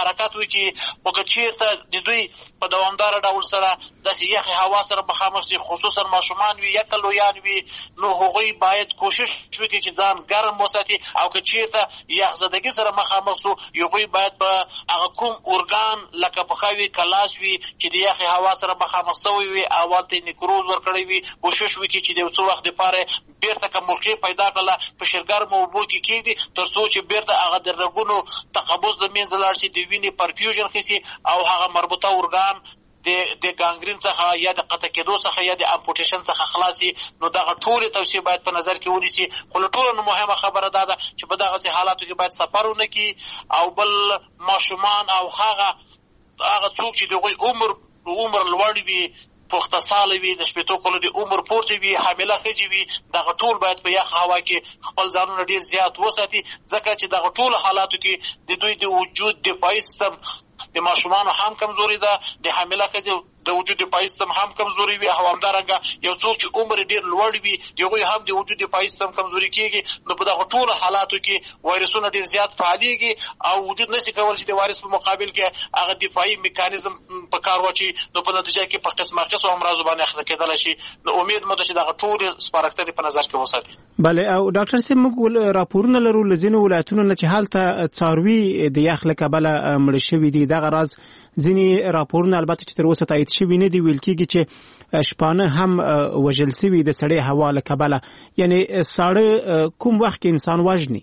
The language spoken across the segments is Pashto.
حرکت وکړي، خو که چېرته د دوی په دوامداره ډول سره داسې یخې هوا سره مخامخ شي، خصوصا ماشومان وي یا که لویان وي، نو هغوی باید کوشش وکړي چې ځان ګرم وساتي، او که چېرته یخزدګي سره مخامخ سو، هغوی باید په هغه کوم ارګان لکه پښه وي که لاس وي چې د یخې هوا سره مخامخ سوی وي، اول ته یې نیکروز ورکړی وي، کوشش وکړي چې د یو څه وخت دپاره بېرته که موقع پیدا کړله په شیرګرمو اوبو کې کېږدي، تر څو چې بېرته هغه د رګونو تقبض د منځه لاړ شي، د وینې پرفیوژن ښه شي، او هغه مربوطه ارګان د ګانګرین څخه یا د قطع کېدو څخه یا د امپوټیشن څخه خلاصي. نو دغه ټولې توصیې باید په نظر کې ونیسي. خو له ټولو مهمه خبره دا ده چې په دغسې حالاتو کې باید سفر ونه کړي، او بل ماشومان او هغه څوک چې د هغوی عمر لوړ وي، پخته ساله وي، د 80 کلو د عمر پورته وي، حامله ښځې وي، دغه ټول باید په یخ هوا کې خپل ځانونه ډېر زیات وساتي، ځکه چې دغه ټولو حالاتو کې د دوی د وجود دفاعي سیستم د ماشومانو هم کمزوري ده، د حامله ښځې د وجود دفاعي سیستم هم کمزوري وي، او همدارنګه یو څوک چې عمر ډېر لوړ وي د هغوی هم د وجود دفاعي سیستم کمزوري کېږي. نو په دغه ټولو حالاتو کې وایرسونه ډېر زیات فعالېږي او وجود نشي کولی چې د وایرس په مقابل کې هغه دفاعي میکانیزم په کار واچوي، نو په نتیجه کې په قسمه قسمو امراضو باندې اخته کېدلی شي. نو امید مو ده چې دغه ټولې سپارښتنې په نظر کې وساتي. بله، او ډاکټر صاحب موږ راپورونه لرو له ځینو ولایتونو نه چې هلته څاروي د یخ له کبله مړه شوي دي. دغه راز ځینې راپورونه البته چې تر اوسه تایید شوي نه دي، ویل کېږي چې شپانه هم وژل شوي د سړې هوا له کبله. یعنې ساړه کوم وخت کې انسان وژني؟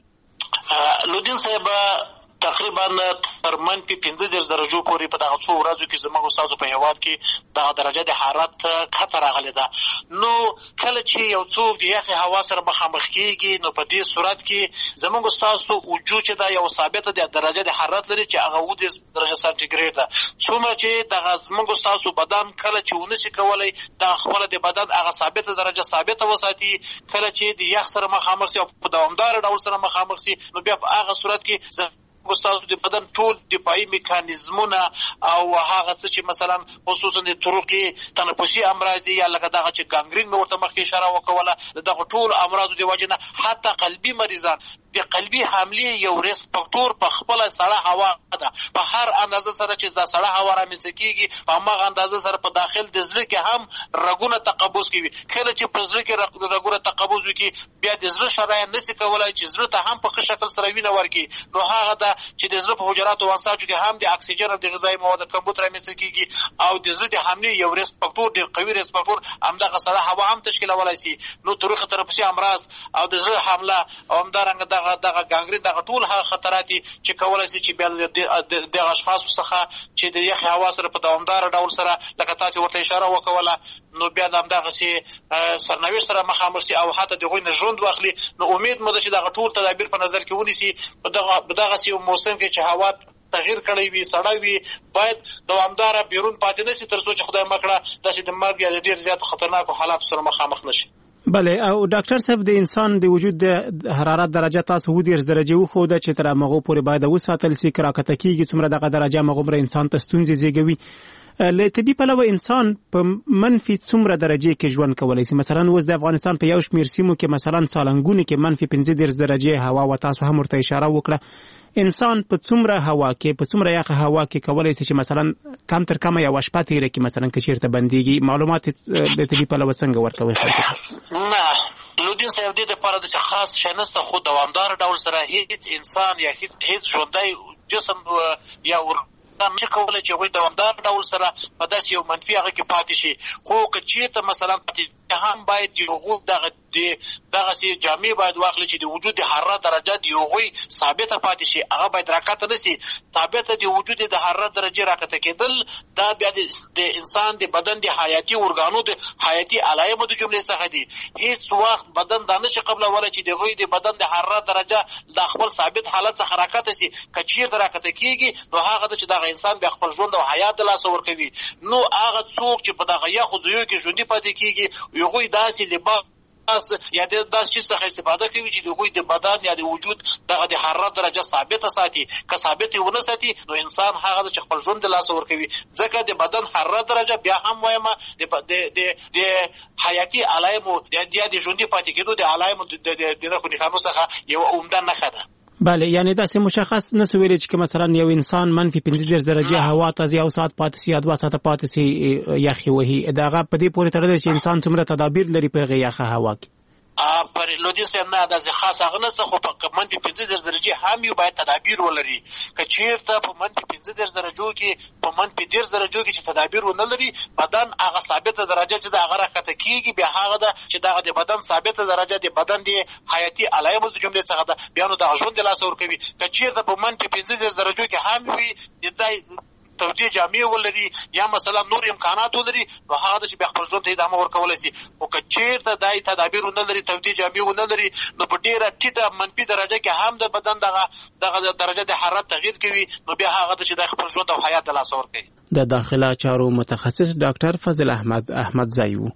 لودین صاحب تقریبا تر منفي 15 درجو پورې په دغه څو ورځو کې زموږ استادو په هېواد کې دغه درجه د حرارت کښته راغلې ده. نو کله چې یو څوک د یخې هوا سره مخامخ کېږي، نو په دې صورت کې زموږ ستاسو وجود چې دا یو ثابته درجه د حرارت لري چې هغه 19 درجه سانتیګریډ ده. څومره چې دغه زموږ ستاسو بدن کله چې ونشي کولی دغه خپله د بدن هغه ثابته درجه ثابته وساتي، کله چې د یخ سره مخامخ شي او په دوامداره ډول سره مخامخ شي، نو بیا په هغه صورت کې ستاسو د بدن ټول دفاعي میکانیزمونه او هغه څه چې مثلا خصوصا د طرقې تنفسي امراض دي، یا لکه دغه چې ګانګرین مې ورته مخکې اشاره وکوله، دغه ټول امراضو د وجې نه حتی قلبي مریضان د قلبي حملې یو ریسپکټور په خپله سړه هوا ده. په هر اندازه سره چې دا سړه هوا رامنځته کېږي، په هماغه اندازه سره په داخل د زړه کې هم رګونه تقبض کوي. کله چې په زړه کې رګونه تقبض وکړي، بیا د زړه شرایط نشي کولی چې زړه ته هم په ښه شکل سره وینه ورکړي. نو هغه ده چې د زړه په حجراتو او انساجو کې هم د اکسیجن او د غذایي موادو کمبود رامنځته کېږي، او د زړه د حملې یو ریسپکټور، ډېر قوي ریسپکټور همدغه سړه هوا هم تشکیلولی شي. نو طرق تنفسي امراض او د زړه حمله او همدارنګه دغه ګانګرین، دغه ټول هغه خطرات چې کولی شي چې بیا دغه اشخاصو څخه چې د یخې هوا سره په دوامداره ډول سره لکه تاسې ورته اشاره وکوله، نو بیا د همدغسې سرنوشت سره مخامخ شي او حتی د هغوی نه ژوند واخلي. نو امید مو ده چې دغه ټول تدابیر په نظر کې ونیسي. په دغسې یو موسم کې چې هوا تغییر کړی وي، سړی وي، باید دوامداره بیرون پاتې نه شي تر څو چې خدای مکړه داسې د مرګ یا د ډېر زیاتو خطرناکو حالاتو سره مخامخ نه شي. بله، او ډاکټر صاحب د انسان د وجود د حرارت درجه تاسو 19 درجه وښوده چې تر هغه پورې باید وساتل شي. که راکته کېږي څومره دغه درجه هغومره انسان ته ستونزې زېږوي. له طبي پلوه انسان په منفي څومره درجې کې ژوند کولی شي؟ مثلا اوس د افغانستان په یو شمېر سیمو کې مثلا سالنګونو کې منفي 15 درجې هوا و، تاسو هم ورته اشاره وکړه. انسان په څومره هوا کې، په څومره یخه هوا کې کولی شي چې مثلا کم تر کمه یوه شپه تېره کړي، مثلا که چېرته بندېږي؟ معلومات د طبي پلوه څنګه ورکوئ خلکو ته؟ نه، لودین صاحب دې دپاره داسې خاص شی نشته، خو دوامداره ډول سره هېڅ انسان یا هېڅ ژوندی جسم یا نشي کولی چې هغوی دوامدار ډول سره په داسې یو منفي هغه کې پاتې شي. خو که چېرته مثلا هم باید د هغوی دغسې جامې باید واخلي چې د وجود د حرارت درجه د هغوی ثابته پاتې شي، هغه باید راکته نه شي. ثابته د وجود د حرارت درجې راکته کېدل دا بیا د انسان د بدن د حیاتي ارګانو د حیاتي علایمو د جملې څخه دي. هېڅ وخت بدن دا نشي قبلولی چې د هغوی د بدن د حرارت درجه د خپل ثابت حالت څخه راکته شي. که چېرته راکته کېږي، نو هغه ده چې دغه انسان بیا خپل ژوند او حیات د لاسه ورکوي. نو هغه څوک چې په دغه یخو ځایو کې ژوندي پاتې کېږي، هغوی داسې لباس یا داسې چیز څخه استفاده کوي چې د هغوی د بدن یا د وجود دغه د حرارت درجه ثابته ساتي. که ثابته ونه ساتي، نو انسان هغه ده چې خپل ژوند د لاسه ورکوي. ځکه د بدن حرارت درجه بیا هم وایمه د حیاتي علایمو یا د ژوندي پاتې کېدو د علایمو د نښو نښانو څخه یوه عمده نښه ده. بله یعنی دا سه مشخص نه سویل چې مثلا یو انسان منفي 15 درجه هوا ته یو ساعت پاتې سي 2 ساعت پاتې سي یخي وهي داغه په دې پورې تړلی چې انسان څومره تدابیر لري په یخه هوا کې پر لودي سم نه د خاص اغنسته خو په منفي 15 درجه هم یو باید تدابیر ولري که چیرته په منفي 15 درجو کې په منفي 10 درجو کې چې تدابیر ونه لري بدن هغه ثابته درجه چې د هغه راکته کیږي بیا هغه د چې د بدن ثابته درجه د بدن د حیاتي علایمو د جملې څخه د بیانو د ژوند د لاس ور کوي که چیرته په منفي 15 درجو کې هم وي د تودې جامې ولري یا مثلا نور امکانات ولري نو هغه د بیا خپل ژوند ته ادامه ورکولی شي او که چیرته دای تدابیر ونه لري تودې جامې ونه لري نو په ډیره ټیټه منفي درجه کې هم د بدن دغه درجه د حرارت تغییر کوي نو بیا هغه د چې د خپل ژوند او حیات د لاس ورکوي. د داخله چارو متخصص ډاکټر فضل احمد زایو.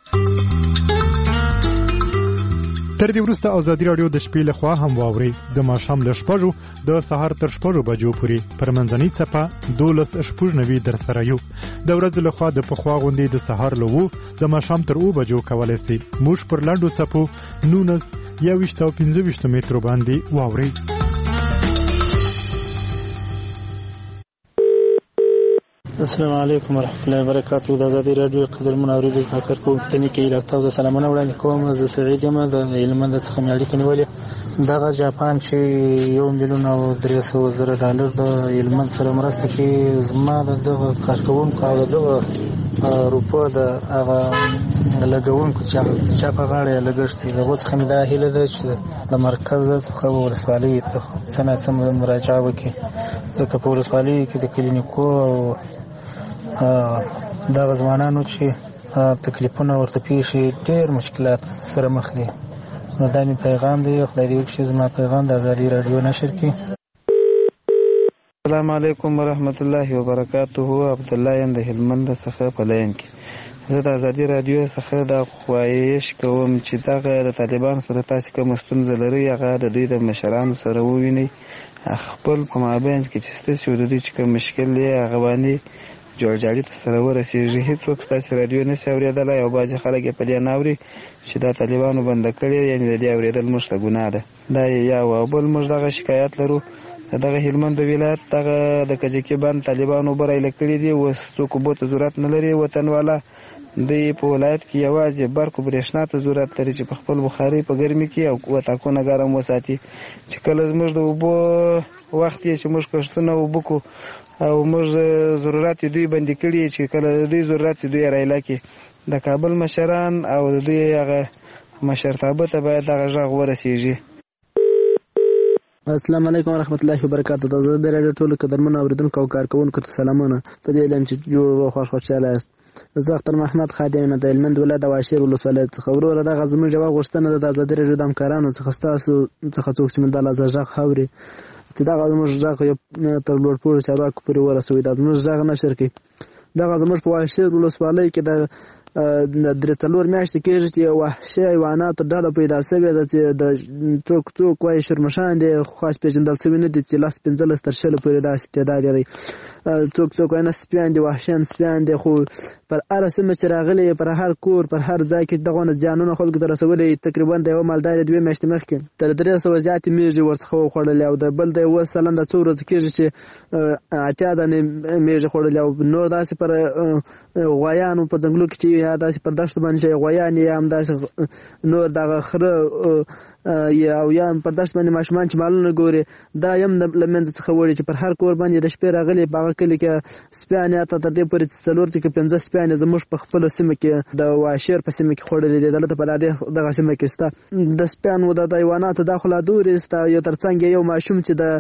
تر دې وروسته ازادي راډیو د شپې لخوا هم واوري د ماښام له 6 د سهار تر 6 بجو پورې پر منځنۍ څپه 12:90 در سره یو د ورځې لخوا د پخوا غونډې د سهار له 2 د ماښام تر 2 بجو کولای شي موږ پر لاندو څپو 19 یا 25 مترو باندې واوري. السلام علیکم ورحمۃ اللہ وبرکاتہ. د ازادي رادیو قدرمن اوریدونکو کارکونکو ته نیکی لکتاو د سلامونه وړاندې کوم. زه سعید یم د هلمند څخه مې اړیکه نیولې. دغه جاپان چې $1,300,000 د هلمند سره مرسته کوي زما دغه کارکونکو او دغه روپو د هغه لګونکو چې چا په غاړه لګښت دی دغه څخه مې دا هیله ده چې د مرکز څخه ولسوالۍ ته څه مراجعه وکړي ځکه په ولسوالۍ کې د کلینیکو او دغه ځوانانو چې تکلیفونه ورته پیښې ډېر مشکلات سره مخ دي. نو دا مې پیغام دی. خدای دې وکړي زما پیغام د ازادي رادیو نشر کړي. السلام علیکم ورحمت الله وبرکاته. عبد الله یم د هلمند څخه په لاین کې. زه د ازادي رادیو څخه د خواهش کوم چې دغه د طالبان سره تاسو کوم ستونزه لري هغه د دوی د مشرانو سره ووینئ خپل په مابین کې چې ستاسو د دوی چې کوم مشکل دی هغه باندې جوړجاړي ته سره ورسېږي. هیڅوک ستاسو رادیو نشي اورېدلی او بعضې خلک یې په دې نه اوري چې دا طالبانو بنده کړې یعنې د دې اورېدل موږ ته ګناه ده. دا یو او بل موږ دغه شکایت لرو دغه هلمند ولایت دغه د کجکي بند طالبانو برایله کړي دي. اوس څوک اوبو ته ضرورت نه لري وطنواله دوی په ولایت کې یوازې برق او برېښنا ته ضرورت لري چې په خپل بخاري په ګرمي کې او وطاقونه ګرم وساتي. چې کله زموږ د اوبو وخت یې چې موږ کښتونه اوبه کړو او موږ ضرورت دوی بندي کړي چې کله د دوی ضرورت دوی رایله کې د کابل مشران او د دوی هغه مشرتابه ته باید دغه غږ ورسیږي. السلام علیکم ورحمت الله وبرکاتہ. د ازادي رادیو ټولو قدرمن اوریدونکو او کارکونکو ته سلامونه. په دې علم چې جوړ او خوشاله یاست. زه اختر محمد خادم د هلمند ولایت د واشیر ولسوالۍ څخه وروره دغه زموږ جواب غوښتنه د ازادي رادیو د همکارانو څخه ستاسو څخه څوک چې د غږ اوري چې دغه زموږ غږ تر لوړ پوړو چارواکو پورې ورسوي دا زموږ غږ نشر کړي. دغه زموږ په واشیر ولسوالۍ کې د 3 میاشتې کېږي چې وحشي حیواناتو ډله پیدا شوې ده چې د څوک وایي شرمشان دي خو خاص پېژندل شوي نه دي چې 15 تر 20 پورې داسې تعداد دی. څوک وایي نه سپیان دي وحشیان سپیان دي خو پر هره سیمه چې راغلي پر هر کور پر هر ځای کې دغه زیانونه خلکو ته رسولي. تقریبا د یو مالدار 2 میاشتې مخکې تر 300 زیاتې میږي ورڅخه وخوړلې او د بل د 1 سلنه څو ورځې کېږي چې 80 دانې میږي خوړلې او نور داسې پر غوایانو په ځنګلو کې چې یا داسې پر دښتو باندې غوایان یا هم داسې نور دغه خره او یا پر دښت باندې ماشومان چې مالونه ګوري دا یم له منځه څخه وړي چې پر هر کور باندې د شپې راغلي په هغه کلي کې سپیان یا تر دې پورې 4 کې 15 سپیان زموږ په خپل سیمه کې د واشیر په سیمه کې خوړلې دي. دلته په دغه سیمه کې ستا د سپیان و د حیواناتو داخله دورې ستا یو ترڅنګ یو ماشوم چې د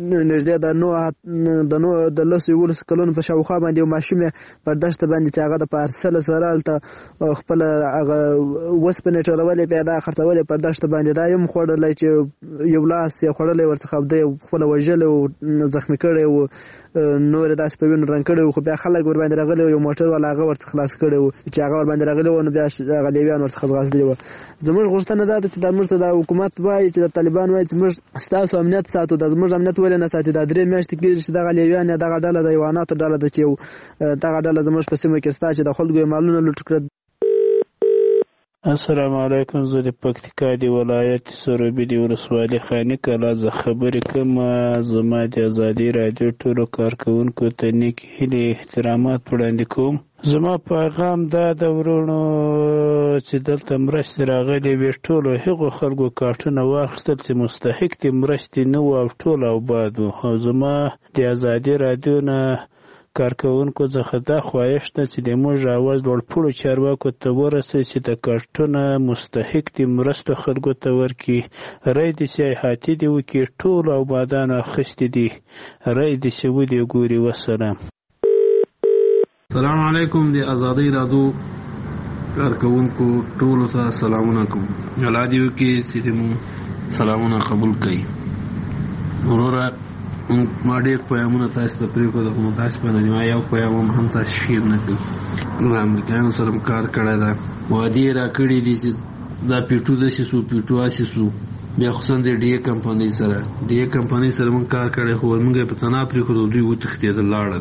نږدې د 10 کلونو په شاوخوا باندې یو ماشوم پر دښت باندې چې هغه د پارسل سره الته خپل هغه وسپنې ټولولې پیدا خرڅولې پر دښت باندې دا یم خوړلای چې یو لاس یې خوړلې ورڅخه د خپل وژل او زخمی کړي او نور داس په وینو رنګ کړي خو بیا خلک ور باندې راغلي یو موټر والا هغه ورڅخه خلاص کړي چې هغه ور باندې راغلي و نو بیا هغه لیوان ورڅخه غاصبلي و. زموږ غوښتنه ده چې د موږ ته د حکومت وایي چې د طالبان وایي چې موږ ستاسو امنیت ساتو د زموږ امنیت ولې نه ساتي. د 3 میاشتې کېږي چې دغه لیوان یا دغه ډله د حیواناتو ډله ده چې دغه ډله زموږ په سیمه کې ستا چې د خلکو مالونه لوټ کړي. السلام علیکم. زه د پکتیکا د ولایت سروبي د ولسوالۍ خاني کلا زه خبرې کوم. زما د ازادي رادیو ټولو کارکوونکو ته نیک هیلې احترامات وړاندې کوم. زما پیغام دا د ورونو چې دلته مرستې راغلې وې ټولو هغو خلکو کارټونه واخیستل چې مستحق د مرستې نه وو او ټول آباد وو. او زما د ازادي رادیو نه کارکوونکو څخه دا خواهش ده چې د موږ اواز لوړپوړو چارواکو ته ورسوي چې د کارټونه مستحق د مرستو خلکو ته ورکړي. رای دې چې احاطې دې وکړي. ټولو آبادانو اخیستې دي. رای دې چې ولې ګوري. وسلام. السلام علیکم. د ازادۍ رادیو کارکوونکو ټولو ته سلامونه کوم. الله دې وکړي چې مو سلامونه قبول کړي. وروره ما ډېر پیغامونه تاسو ته پرېښودل خو تاسو په نه یو پیغام هم تاسو شیر نه کړي. زه امریکایانو سره هم کار کړی ده. وعدې یې راکړي دي چې دا پیټو داسې سو پیټو هسې سو. بیا خصوصا د ډي اے کمپنۍ سره موږ کار کړی خو موږ یې په تنها پرېښودو دوی وتښتېدل لاړل.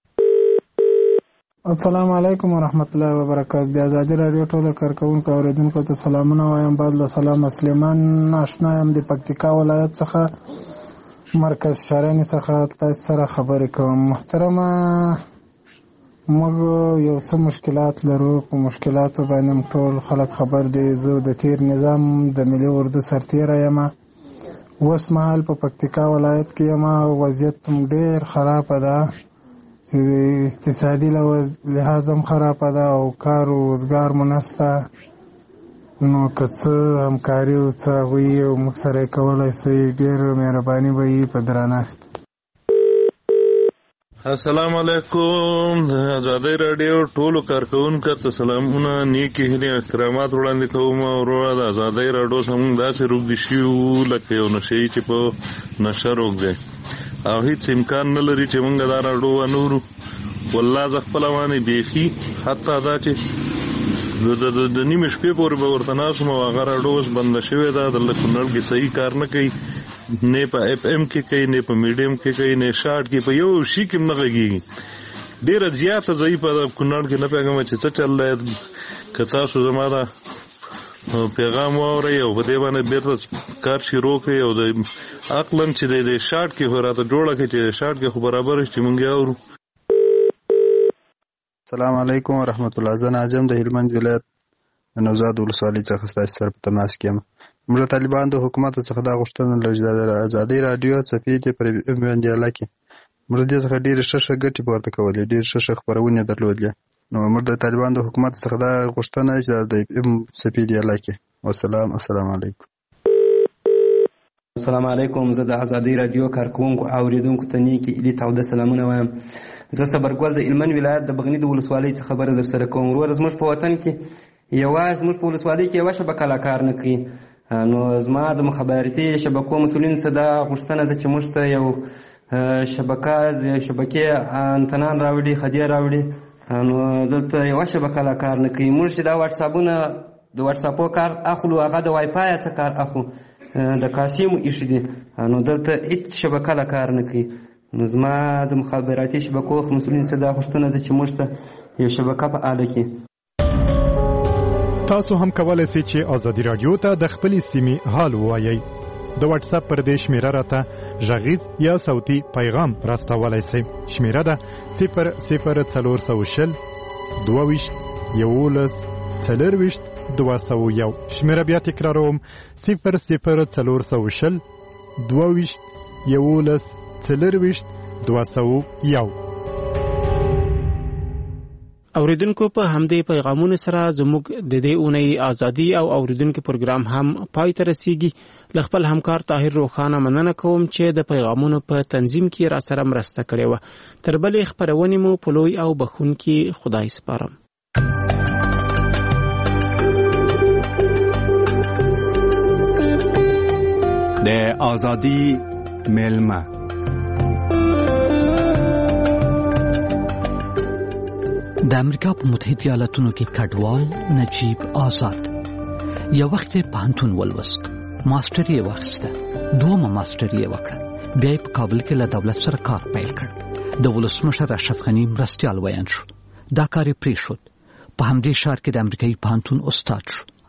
السلام علیکم ورحمت الله وبرکاته. د ازادي رادیو ټولو کارکوونکو اوریدونکو ته سلامونه وایم. بعد له سلام سلیمان آشنا یم د پکتیکا ولایت څخه مرکز شرنی څخه تاسو سره خبرې کوم. محترمه موږ یو څه مشکلات لرو. په مشکلاتو باندې ټول خلک خبر دي. زه د تیر نظام د ملي اردو سرتیره یم. اوس مهال په پکتیکا ولایت کې یم. وضعیت ډېر خرابه ده. اقتصادي لحاظ هم خرابه ده او کار و روزګار مو نشته. نو که څه همکاري او څه هغوی او موږ سره یې کولی شئ ډېره مهرباني به وي په درنښت. السلام علیکم. د ازادۍ راډیو ټولو کارکوونکو ته سلامونه، نیکې هیلې او احترامات وړاندې کوم. وروره د ازادۍ راډیو څخه موږ داسې روږدي شوي وو لکه یو نشه یي چې په نشه روږ دی او هیڅ امکان نه لري چې موږ دا راډیو ونورو. والله زه خپله باندې بیخي حتی دا چې د نیمې شپې پورې به ورته ناست وم او هغه راډیو اوس بنده شوې ده. د کونړ کې صحیح کار نه کوي. نه په اف ام کې کوي، نه په میډیم کې کوي، نه شارټ کې، په یو شي کې هم نه غږېږي. ډېره زیاته ضعیفه ده کونړ کې. نه پوهېږم چې څه چل دی. که تاسو زما دا پیغام واورئ او په دې باندې بېرته کار شروع کړئ او د عقلاً چې د شارټ کې خو راته جوړه کړئ چې شارټ کې خو برابر شي چې مونږ یې اورو. السلام علیکم ورحمت الله. زه ناظم د هلمند ولایت د نوزاد ولسوالۍ څخه ستاسو سره په تماس کې یم. موږ طالبان د حکومت څخه دا غوښتنه لرو چې د ازادۍ راډیو څپې دې پر بندیاله کې موږ دې څخه ډېرې ښه ګټې پورته کولې، ډېرې ښه خپرونې درلودلې. نو موږ د طالبان د حکومت څخه دا غوښتنه چې د څپې دیاله کې. والسلام. السلام علیکم. السلام علیکم. زه د ازادۍ راډیو کارکوونکو اوریدونکو ته نیکې هیلې تاوده سلامونه وایم. زه صبرګل د هلمند ولایت د بغني د ولسوالۍ څخه خبره در سره کوم. وروره زموږ په وطن کې زموږ په ولسوالۍ کې یوه شبکه لا کار نه کوي. نو زما د مخابراتي شبکو مسؤلینو څخه دا غوښتنه ده چې موږ ته یو شبکې انتنان راوړي، خدۍ راوړي. نو دلته یوه شبکه لا کار نه کوي. موږ چې دا واټساپونه د واټساپو کار اخلو هغه د وای فای څخه کار اخلو، د کاسې مو ایښي دي. نو دلته هېڅ شبکه لا کار نه کوي. نو زما د مخابراتي شبکو مسؤلینو څخه دا غوښتنه ده چې موږ ته یو شبکه فعاله کړي. تاسو هم کولای شئ چې ازادي رادیو ته د خپلې سیمې حال ووایئ. د واتس اپ پر دې شمیره راته غږیز یا صوتي پیغام راستولای شئ. شمیره ده 00420 22 11 201. شمیره بیا تکراروم 00420 22 11 201. اوریدونکو په همدې پیغامونو سره زموږ د دې اونۍ ازادي او اوریدونکو پروګرام هم پای ته رسیږي. له خپل همکار طاهر روخانه مننه کوم چې د پیغامونو په تنظیم کې را سره مرسته کړې وه. تر بلې خپرونې مو په لوی او بخښونکي خدای سپارم. د ازادي ملمه د امریکا په متحده ایالاتونو کې کډوال نجیب آزاد یو وخت په پوهنتون ولوست، ماستري یې واخیسته، دومره ماستري یې وکړه، بیا په کابل کې له دولت سره کار پیل کړ. د ولسمشر اشرف غني مرستیال ویان شو. دا کار یې پرېښود. په همدې ښار کې د امریکایي پوهنتون استاد شو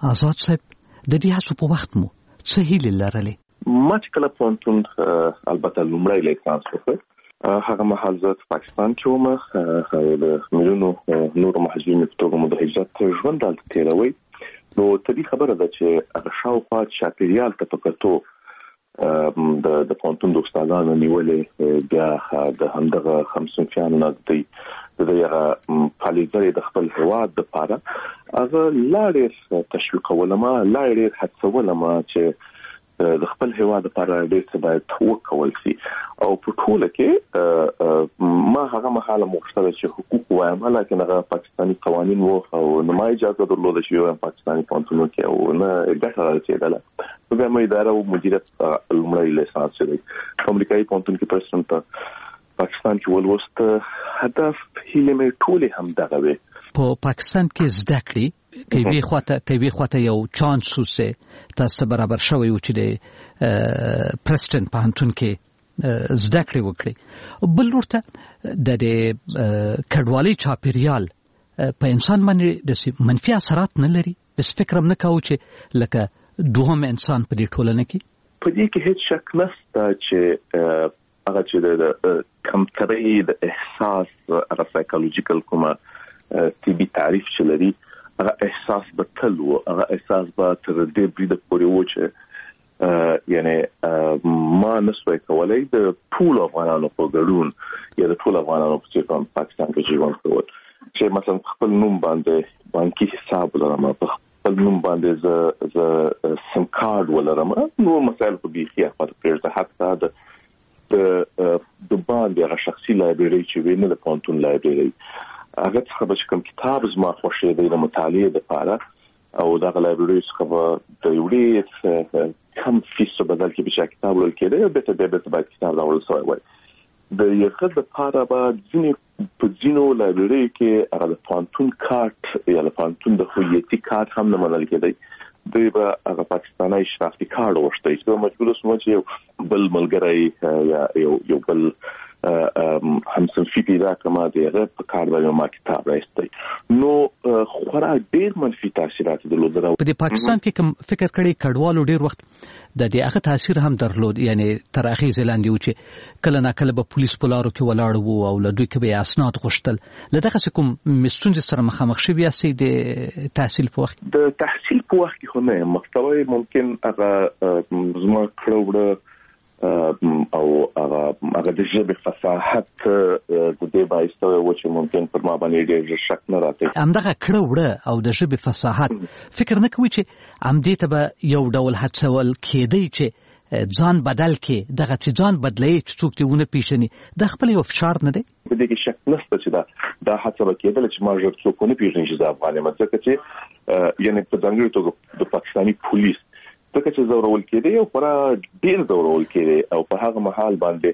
آزاد صاحب د دې هڅو په وخت مو څه هیلې لرلې؟ ما چې کله پوهنتون البته لومړی لیسانس وکړ هغه مهال زه په پاکستان کې وم او د میلیونو نورو مهاجرینو په توګه مو د هجرت ژوند دلته تېروی. نو طبیعي خبره ده چې هغه شاوخوا چاپېریال ته په کتو د پوهنتون د استادانو نیولې بیا د همدغه خمسونفیانو نه د هغه پالیزرې د خپل هېواد دپاره هغه لا ډېر تشویقولم، لا ډېر هڅولم چې د خپل هېواد لپاره ډېر څه باید وکول شي. او په ټوله کې ما هغه مهال مغوښتل چې حقوق وایم، لکه هغه پاکستاني قوانین وو او نه ما اجازه درلوده چې وایم پاکستاني پوهنتون کې او نه ګټه رسېدله. نو بیا مې اداره او مدیریت لومړی لیسانس دی امریکایي پوهنتون کې پرسنټ پاکستان کې ولوست. هدف هیله مې ټولې هم دغه وي په پاکستان کې زده کړې کوي خواته یو چانس وسه تاسو برابر شوی و چې د پرسټن پوهنتون کې زده کړې وکړي. بل ورته د کډوالۍ چاپیریال په انسان باندې د منفي اثرات نه لري؟ د فکر هم نه کاوه چې لکه دوهم انسان په دې ټولنه کې په دې کې هیڅ شک نشته چې هغه چې د کمترۍ د احساس هغه سایکولوژیکل کومه طبي تعریف چې لري هغه احساس به تل و، هغه احساس به تر دې بریده پورې و چې یعنی ما نسوي کولای د ټول افغانانو په ګډون یا د ټول افغانانو په څیر پاکستان کې ژوند کول چې مثلا خپل نوم باندې بانکي حساب ولرم، خپل نوم باندې ز سم کارت ولرم، نو مسائل په بيخي خپل پرته حتی د باندې هغه شخصي لایبرری چې ویني د پوهنتون لایبرری هغه څخه به کوم کتاب زما خوښې دی د مطالعې لپاره او دا لایبرری څخه به د یوې کم فیس په بدل کې به کتاب ولول کېده به ته باید کتاب راوړل شوی وای. د یو لپاره به ځینو لایبرری کې هغه د پوهنتون کارت یا د پوهنتون د هویتي کارت هم نه منل کېدی، دوی به هغه پاکستاني شناختی کارت وشته چې مجبور شوم چې بل ملګری یا یو بل همصنفي پیدا کړم د هغه په کار باندې ما کتاب راځي. نو خورا ډېر منفي تاثیرات درلودل. په پاکستان کې کوم فکر کړي کډوالو ډېر وخت د دې هغه تاثیر هم درلود، یعنی تر اخیز لاندې و چې کله ناکله به پولیس په لارو کې ولاړ وو او له دوی کې به اسناد غوښتل. لدغه کوم مستونزې سره مخامخ شوي یاستئ د تحصیل په وخت؟ د تحصیل په وخت کې خو نه محتوی ممکن هغه زما کړو او هغه د ژبې فصاحت د دې باعث و چې ممکن پر ما باندې ډېر شک نه راځي. همدغه کړه وړه او د ژبې فصاحت فکر نه کوي چې همدې ته به یو ډول هڅول کېدی چې ځان بدل کې دغه چې ځان بدلې چې څوک دې ونه پیژني د خپل یو فشار نه دی؟ په دې کې شک نشته چې دا هڅه به کېدل چې ما ژر څوک ونه پیژني چې زه افغان یم، ځکه چې یعنی په ځانګړي توګه د پاکستاني پولیس ځکه چې زورول کېدی او خورا ډېر زورول کېدی او په هغه مهال باندې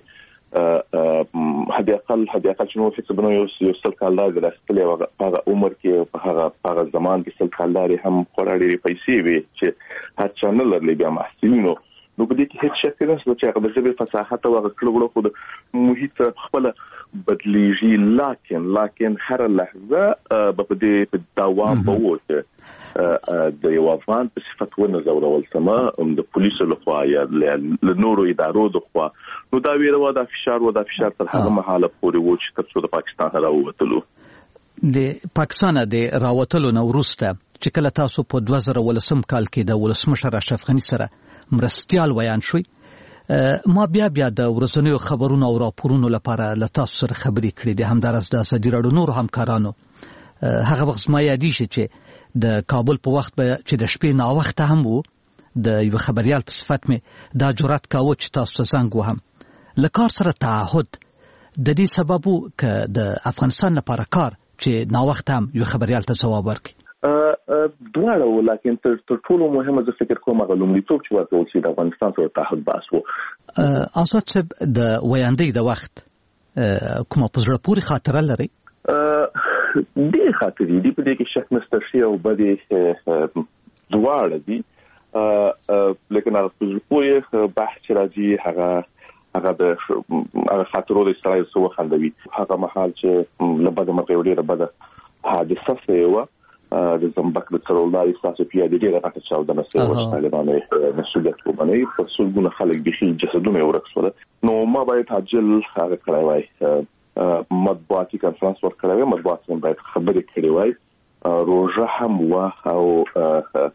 حد اقل چې نو هیڅ بنو یو سل کالدار د راستلې هغه عمر کې په هغه زمان کې سل کالدار هم خورا ډېرې پیسې وي چې هر چا نه لرلې بیا محصلینو. نو په دې کې هیڅ شک نشته چې هغه د ژبې فصاحت او هغه کړه وړه خو د محیط خپل بدلیږي، لکن هر لحظه په دې دوام به وته د یو افغان په صفت ونه زورول سما د پولیسو لخوا یا له نورو ادارو لخوا. نو دا ویره دا فشار تر هغه مهاله پورې و چې تر څو د پاکستان راووتلو. د پاکستان د راوتلو نو وروسته چې کله تاسو په 2018 کال کې د ولسمشر اشرف غنی سره مرستيال ویان شوي، ما بیا د ورځنیو خبرونو او راپورونو لپاره له تاسو سره خبرې کړې دي. همدارس د ازادي راډیو نور همکارانو هغه وخت ما یادی چې د کابل په وخت به چې د شپې نا وخت هم وو د یو خبريال په صفت مې دا جرأت کاوه چې تاسو زنګ وهم لکار سره تعهد د دې سبب ک د افغانستان لپاره کار چې نا وخت هم یو خبريال ته جواب ورکړي. دواړه ولیکن تر ټولو مهمه زه فکر کوم هغه لومړیتوب چې ورکول شي د افغانستان سره تعهد بحث وو. آزاد صاحب د ویاندې د وخت کومه په زړه پورې خاطره لري؟ ډېر خاطرې دي، په دې کې شک نشته شي او بدې دواړه دي، لیکن هغه په زړه پورې بحث راځي هغه د خاطرو د استرای سو خندوي. هغه مهال چې لبد مرغه ډېره بده حادثه شوه د زمبک د څرولداري ساسو پیاده ډیره راته چاو د مسئله طالبانو مسؤلیت ومني په څلګونه خلک به جسدونه ورکسول نو ما باید عاجل هغه کړای وای مطبوعاتي کانفرنس ورکړای وای مطبوعات هم باید خبرې کړې وای روزه هم وا او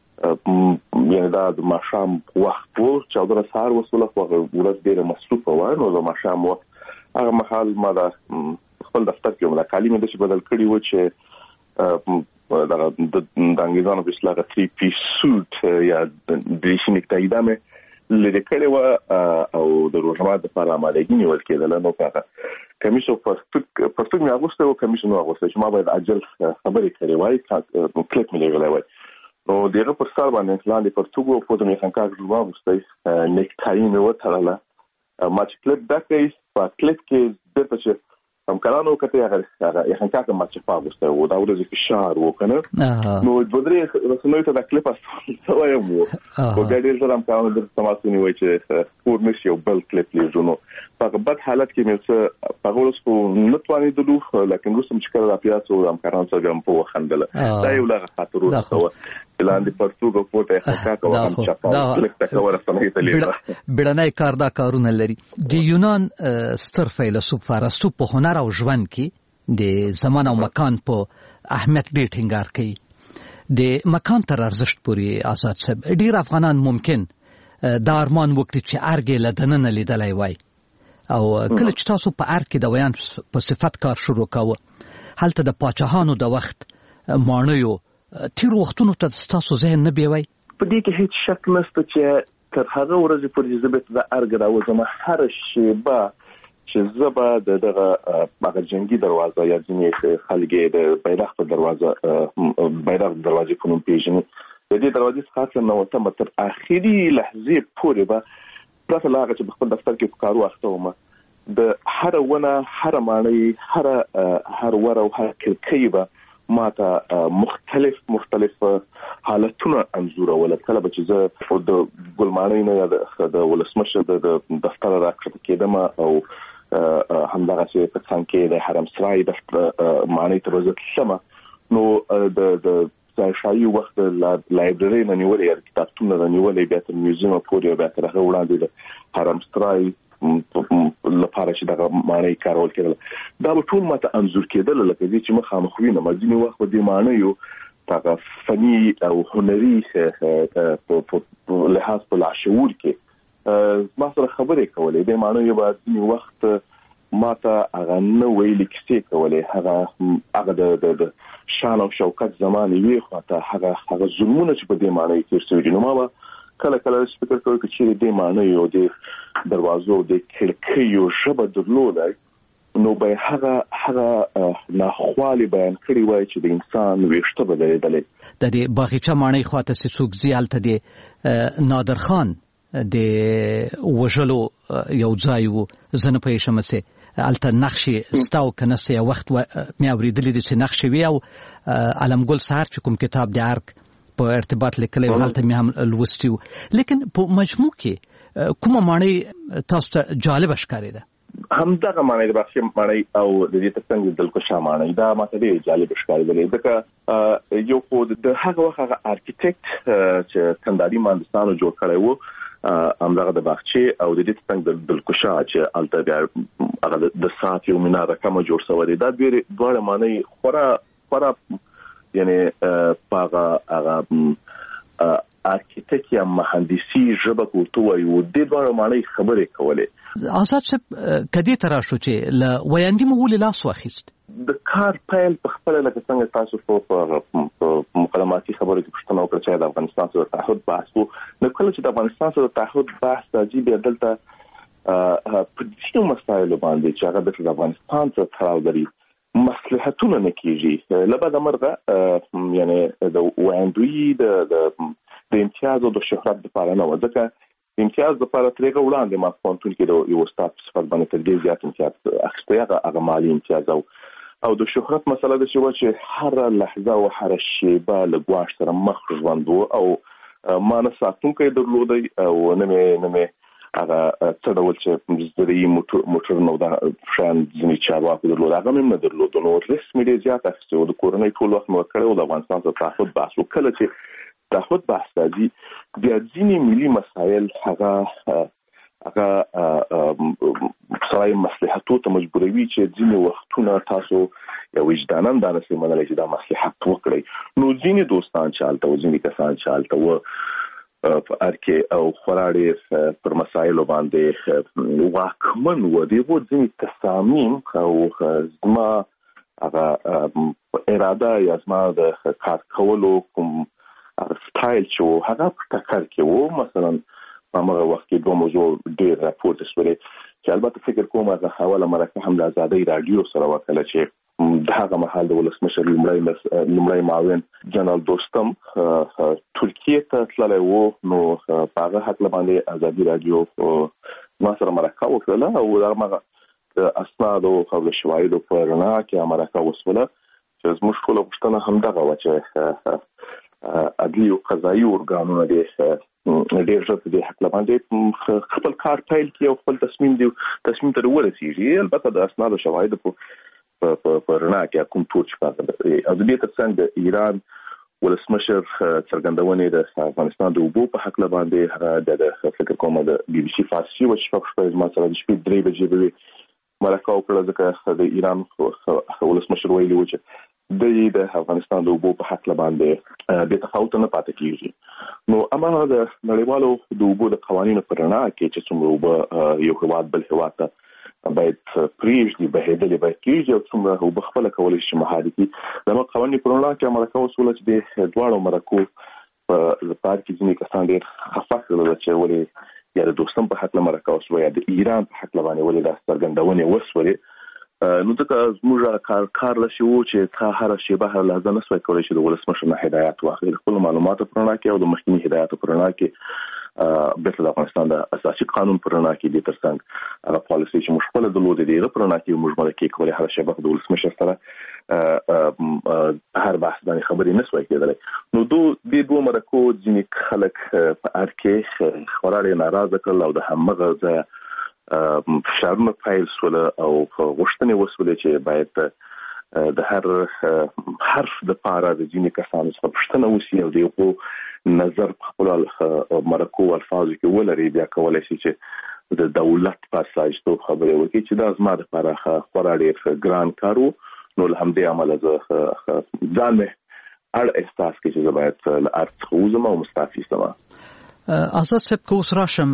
یعنی دا د ماشام وخت وو چې د سهار وسوله خو ورځ ډیره مصروفه و نو د ماشام هغه مهال ما د خپل دفتر کې ولا کلمه د څه بدل کړی و چې دا د انګلیزانو په اصطلاح 3 piece suit یا د شي نکتایدامه لري کړي و او د روزمات لپاره آمادګي نیول کېدل نو هغه کمیسو پرتګ مې اغوسته او کمیسو نو اغوسته چې ما باید عاجل خبرې کړې وای کلیپ مې لګولای وای نو دغه پر سر باندې لاندې پرتګو په دې څنګه کاږه واغسته نیکټای مې وترله ما چې کلیپ دکې په کلیپ کې د څه هم کارانو کته هغه څنګه کاږه ما چې پاغسته و دا ورځ کې شهر وکنه نو د درې رسنوي ته د کلیپ اصل وایم وو په ګډیر سره هم کارانو د تماسونی وای چې پور نشي او بل کلیپ لیدونو په بد حالت کې مې څه په ورځ کو نتواني دلو لکه نو سم چې کړه د پیاسو هم کارانو سره هم په وخندل دا یو لږه خاطر وو لاندې پرتګو پورته ښکاکو هم چاپاو کلیک تک ورسنه ته لیدل بډنای کار دا کارونه لري د یونان ستر فیلسوف ارسطو په هنر او ژوند کې د زمان او مکان په اهمیت ډېر ټینګار کوي د مکان تر ارزښت پوري آزاد سب ډېر افغانان ممکن دا ارمان وکړي چې ارګ له دننه لیدلای وای او کله چې تاسو په ارګ کې د ویان په صفت کار شروع کاوه هلته د پاچاهانو د وخت مانیو تیر وختونو ته تاسو ذهن نه بیوي په دې کې هیڅ شک نشته چې تر هغه ورځې پورې زبېت د ارګ راوځم هر شیبه چې زبا دغه هغه جنگي دروازه یا ځینې خلګي د بیرغ په دروازه په نوم پیژني د دې دروازې څخه نو ته تر اخیری لحظه پورې به پرته لاغه چې خپل دفتر کې کارو اخته ومه د هر ونه هر معنی هر ور او هر کلکې به ماته مختلف حالتونه انزور ول کله چې زه د ګلمانۍ نه د ولسمشه د دفتر راکړه کېدم او همدغه چې په څنګه کې د حرم سرای د معنی ته وزت شمه نو د ځایشایي وخت لایبرری نه نیولې یا کتابتون نه نیولې بیا تر میوزیم پورې بیا تر هغه وړاندې د حرم سرای لپاره چې دغه معنی کارول کېدل دا به ټول ماته انزور کېدل لکه چې مخامخوي نه مزینه وخت د معنی یو هغه فني او هنري په لحاظ په لاشعور کې ما سره خبرې کولې د معنی یو بعد وخت ماته هغه نو ویل کیسې کولې هغه د شان او شوکت زمانه وی خواته هغه ظلمونه چې په دې معنی کې تیر نو ما کله فکر کوم چې دې معنی یو د دروازو د کړکیو شبه درلودای نو به هغه ناخوالي بیان کړی وای چې د انسان ویشته بدلېدلې د دې باغچه معنی خواته سڅوک زیالته د نادر خان د وجلو یو ځای وو زنه په شمسه الته نقشې ستاو کنه یو وخت مې اوریدلې چې نقشې وی او علمګل سهار چې کوم کتاب د ارک په ارتباط لیکلی و حالت می هم لوستیو لیکن په مجموع کې کومه معنی تاسو ته جالب ښکارېده همدغه معنی د بخښي معنی او د دې ترڅنګ د دلکشا معنی دا ماته ډېر جالب ښکارېدل ځکه یو خو د هغه وخت هغه ارکیټیکټ چې کنداري مهندسانو جوړ کړی وو همدغه د بخښي او د دې ترڅنګ د دلکشا چې الته بیا هغه د ساعت یو مناره کوم جوړ شوی دا ډېر معنی خورا یعنی هغه ارکیټیک یا مهندسي ژبه کوته وایو د ډېر معنی خبرې کولې آزاد صاحب کدی ترا شو چې ل ویاندې مو لاس واخیست د کار پیل په خپل لکه څنګه تاسو په مقدماتي خبرو کې پښتنو پر چې د افغانستان سره تعهد بحث وو نو کله چې د افغانستان سره تعهد بحث راځي بیا دلته په دې مسایلو باندې چې هغه د افغانستان سره تړاو لري مصلحتونه نکېږي لبد مرغه یعنی د ویاندوی د امتیاز او د شهرت لپاره نه ځکه امتیاز لپاره ترېګه وړاندې ما پونتون کې د یو استاد په صفت باندې تر دې زیات امتیاز اخیسته هغه مالی امتیاز او د شهرت مسله د چې هر لحظه او هر شیبه له ګواښ سره مخ ژوند او ما نه ساتونکو درلودي او نه مې هغه څه ډول چې زری موټر نو دا شان ځینې چارواکو درلود هغه هم نه درلود نو رسمي ډېر زیات اخیستي د کورنۍ ټول وخت نو کړی د افغانستان څخه تعهد بحث وکړي چې تعهد بحث راځي بیا ځینې ملي مسایل هغه سړی مصلحتو ته مجبوروي چې ځینې وختونه تاسو یو وجداناً دا نسي منلی چې دا مصلحت وکړي نو ځینې دوستان چالته او ځینې کسان چالته و په ارکه او خراړې پر مسایلو باندې واکمن و دی و ځینې تصامیم او زما هغه اراده یا زما د کار کولو کوم سټایل چې هغه په ټکر کې و مثلا په هغه وخت کې دوه موضوع ډېر راپورته شولې چې البته فکر کوم هغه حواله مرکه هم د آزادۍ رادیو سره وکړه چې د هغه مهال د ولسمشر لومړی معاون جنرال دوستم ترکیه ته تللی و نو په هغه حق باندې آزادۍ رادیو ما سره مرکه وکړه او هغه اسناد او شواهد په رڼا کې مرکه وسوله چې زموږ ټول غوښتنه همدغه و چې عدلي او قضایي ارګانونه ډېر ژر په دې حق باندې خپل کار پیل کړي او خپل تصمیم ته ورسیږي البته د اسناد او شواهد په رڼا کې کوم ټول چې او د دې ترڅنګ د ایران ولسمشر څرګندونې د افغانستان د اوبو په حق باندې هغه د فکر کوم د بي بي سي فارسي او شپږ ما سره د شپې 3 بجې به مرکه وکړه ځکه د ایران ولسمشر ویلي و چې د افغانستان د اوبو په حق باندې د تفاوت نه پاتې کیږي نو امانه د نړیوالو د اوبو د قوانینو پر رڼا کې چې څومره اوبه یو هواد بل هواد ته باید پریږدي بهېدلې باید کېږي او څومره اوبه خپله کولی شي مهاري کړي زموږ قوانین پر رڼا کې مرکه وسوله چې د دواړو مرکو په پار کې ځینې کسان ډېر خفه کړل چې ولې یا د دوستم په حق مرکه وسوله یا د ایران په حق باندې ولې دا څرګندونې وسولې نو ځکه زموږ کار لشي و چې تا هر شیبه هر لحظه نه سوی کولی شي د ولسمشر نه هدایت واخلي خپل معلوماتو پر رڼا کې او د مخکني هدایاتو پر رڼا کې بیرته د افغانستان د اساسي قانون پر رڼا کې د ترڅنګ هغه پالیسي چې موږ خپل درلودې دی پر رڼا کې موږ مرکه کولای هر شبکه د ولسمشر سره هر بحث باندې خبرې نه سوي کېدلې نو دوه مرکو ځینې خلک په ارکه خورالې ناراضه کړل او د همغه ځای فشارونه پیل سوله او غوښتنې وسولې چې باید د هر حرف د پاره د ځینې کسانو څخه پوښتنه وشي او دغه نظر په خپل مرکو الفاظو کې ولري بیا کولای شي چې د دولت په اساس ته خبرې وکړي چې دا زما لپاره خورا ډېر ګران کار و نو له همدې عمله زه ځان مې اړ احساس کې چې زه باید له ارڅ وزم او مستعفي سم آزاد صاحب که اوس راشم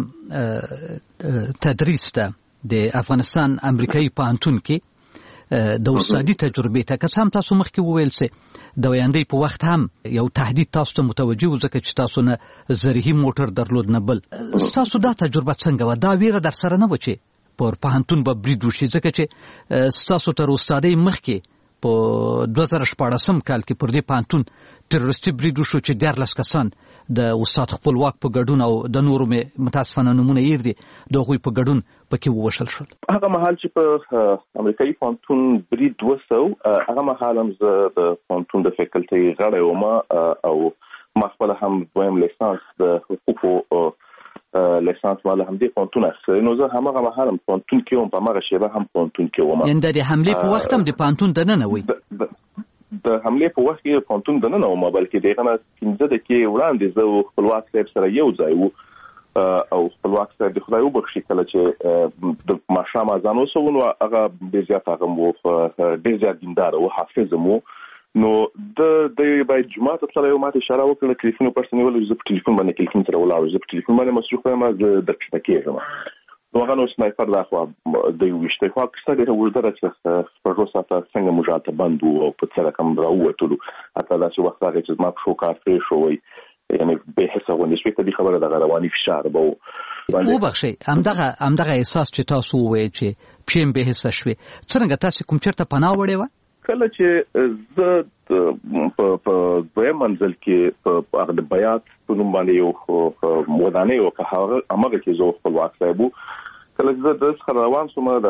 تدریس ته د افغانستان امریکایي پوهنتون کې د استادي تجربې ته که هم تاسو مخکې وویل سئ د ویاندې په وخت هم یو تهدید تاسو ته متوجه و ځکه چې تاسو نه زرهي موټر درلود نه بل تاسو دا تجربه څنګه و دا ویره در سره نه و چې پر پوهنتون به برید وشي ځکه چې تاسو تر استادۍ مخکې په 2014 کال کې پر دې پوهنتون تروریستي برید وشو چې 14 کسان د استاد خپلواک په ګډون او د نورو متاسفانه نمونه یې دي دغه په ګډون پکې ووشل شول هغه مهال چې په امریکایي پوهنتون برید وسو هغه مهال هم زه د پوهنتون د فیکلټي غړی وم او ما خپل هم دویم لیسانس د حقوقو لیسانس مال هم دې پوهنتون اخلي نو زه هغه مهال هم پوهنتون کې وم په هغه شیبه هم پوهنتون کې وم یعنی د حمله په وخت هم د پوهنتون دننه وي د حمله په وخت کې پوهنتون دننه وم بلکې دغه نه 15 دقیقې وړاندې زه خپلواک صاحب سره یو ځای وو او خپلواک صاحب د خدای وبخښي کله چې د ماښام اذان وسو نو هغه ډېر زیات هغه مو ډېر زیات دیندار او حافظ مو نو د باید جمعه ته سره یو ماته اشاره وکړه ټلیفون پرسنل ولې زه په ټلیفون باندې کلیکم سره ولاړ زه په ټلیفون باندې مصروف یم زه د چټکیږم نو هغه نو سنایپر دا خو د وشته خو کسته د ورځره چې په روسا ته څنګه مجاهد بندو او په څه رقم راووتلو حتی دا چې وخت راغی چې ما په شو کار فری شوی یعنی به حساب ونیسوي ته د خبره د رواني فشار به وبخشي همدغه احساس چې تاسو وایي چې پیم به حساب شوي څنګه تاسو کوم چرته پناه وړې و کله چې زه په دویم منزل کې په هغه د بیات په نوم باندې یو ودانۍ وکړه هغه کې زه خپلواک صاحب کله چې زه د روان شوم د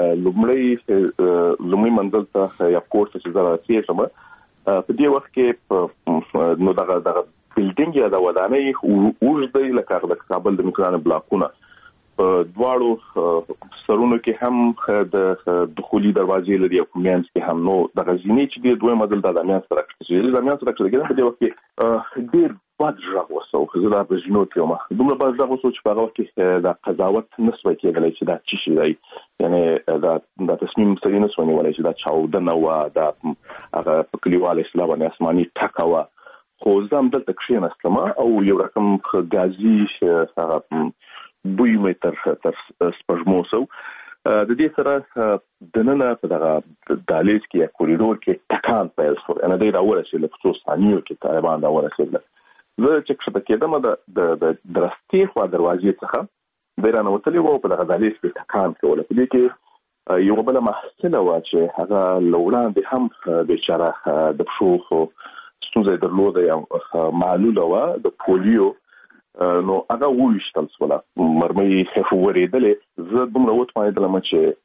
لومړی منزل ته یا کورس چې زه راسیږم په دې وخت کې نو دغه بلډینګ یا د ودانۍ اوږدې لکه د کابل د میکران بلاکونه دواړو سرونو کې هم د دخولي دروازې لري او کومینس کې هم. نو د غزنی چې د دوه مدل د امیان سره کې په دې وخت کې ډیر بد ژغ وسو خو دا په جنو کې ما دومره بد ژغ وسو چې په هغه کې د قضاوت نسوي کېدلی چې دا چی شي دی، یعنی دا تصمیم سړي نسوي ولای چې دا چاودنه و دا هغه په کلیوال اسلام باندې آسماني ټکا و. خو زم دلته کښېناستم او یو رقم غازي هغه بوی مې تر سپږمو سو. د دې سره د نن په دغه دالیز کې یا کوریډور کې ټکان پیل شو، ان د راورسېل په څو ثانیو کې طالبان راورسېل. زه چې څه کېدم د درستي خو دروازې څخه د ایران وتلی وو په دغه دالیز کې ټکان کول. په دې کې یو بل محصله و چې هغه لوړاندې هم بیچاره د پښو ستونزه درلوده یا معلوله و د پولیو، نو هغه وښتل سوله مرمۍ خورېدلې. زه دومره وتمایدلم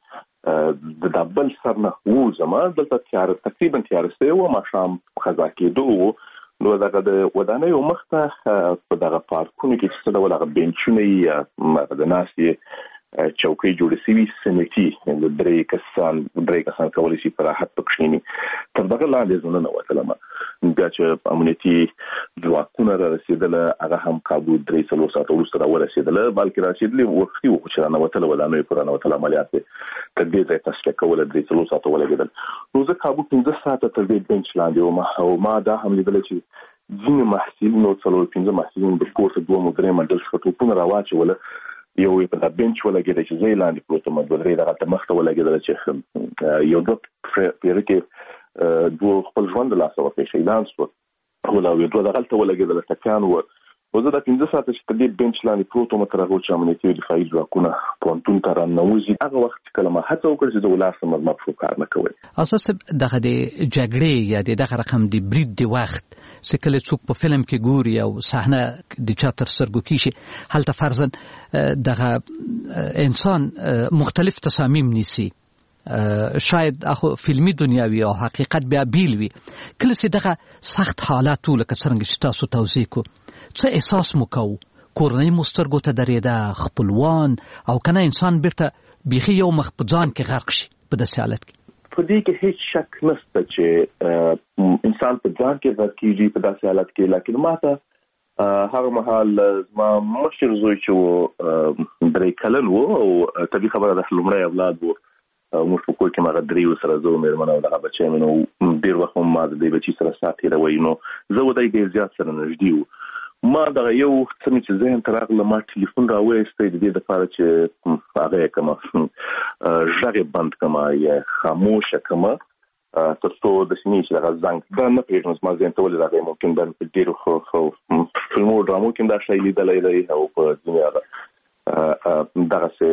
چې د دبل سر نه وځم دلته تقریبا تیار سوی و، ماښام خزا کېدو. نو دغه د ودانیو مخته په دغه پارکونو کې چې څه ډول هغه بینچونه یا د ناستې چوکۍ جوړې سوي سمیتي د درې کسان کولی شي په راحت پکښیني. تر دغه لاندې زه ننوتلم. بیا چې امنیتي ځواکونه رارسېدله هغه هم کابو 3-4 ساعته وروسته راورسېدله، بلکې رارسېدلې وختي وو چې رانوتله ودانیو په رانوتل عملیات تر دې ځای تصفیه کوله 3-4 ساعته ولګېدل. نو زه کابو 15 ساعته تر دې بینچ لاندې وم او ما دا هم لیدله چې ځینې محصلینو 4-5 محصلینو د پورته 2-3 منډل څخه توپونه راواچوله. یو په دا بنچ ولګېده چې زه لاندې پروت وم، درې دغه ته مخته ولګېدله چې یو دوه پیره کې دوه خپل ژوند له لاسه ورکړي شهیدان شول او یو دوه دغلته ولګېدله ټکیان و. زه دا 15 ساعته چې په دې بنچ لاندې پروت وم تر هغه چې امنیتي او دفاعي ځواکونه پوهنتون ته راننوځي، هغه وخت چې کله ما هڅه وکړه چې زه ولاړ سم ما پښو کار نه کوی. اساس دغه د جګړې یا دغه رقم د برید د وخت چې کله څوک په فلم کې ګوري او صحنه د چا تر سترګو کېږي هلته فرضاً دغه انسان مختلف تصامیم نیسي، شاید اخو فلمی دنیاوی او حقیقت بیا بیل وي. کله چې دغه سخت حالات لکه څنګه چې تاسو توضیح کو څه احساس مو کوو؟ کورنۍ مو سترګو ته درېده، خپلوان او کنه انسان بیرته بیخي یو مخ په ځان کې غرق شي په داسې حالت کې؟ په دې کې هیڅ شک نشته چې انسان په ځان کې غرق کېږي په داسې حالت کې. لکه ماته هغه مهال زما مشر زوی چې 3 کلن و او طبیعي خبره ده لومړی اولاد و، موږ په کور کې ما 3 سره زه مېرمن او دغه بچی مې نو ډېر وخت ما د دې بچي سره ساعت تېروي. نو زه ودی ډېر زیات سره نږدې و. ما دغه یو څه مې چې ذهن ته راغله ما ټلیفون راویستی د دې دپاره چې هغه یې کړمه غږ یې بند کړمه یا خاموشه کړمه تر څو داسې نه وي چې دغه زنګ دا نه پوهېږم زما ذهن ته ولې راغی. ممکن دا په ډېرو فلمو ډرامو کې دا شی لیدلی دی او په ځینې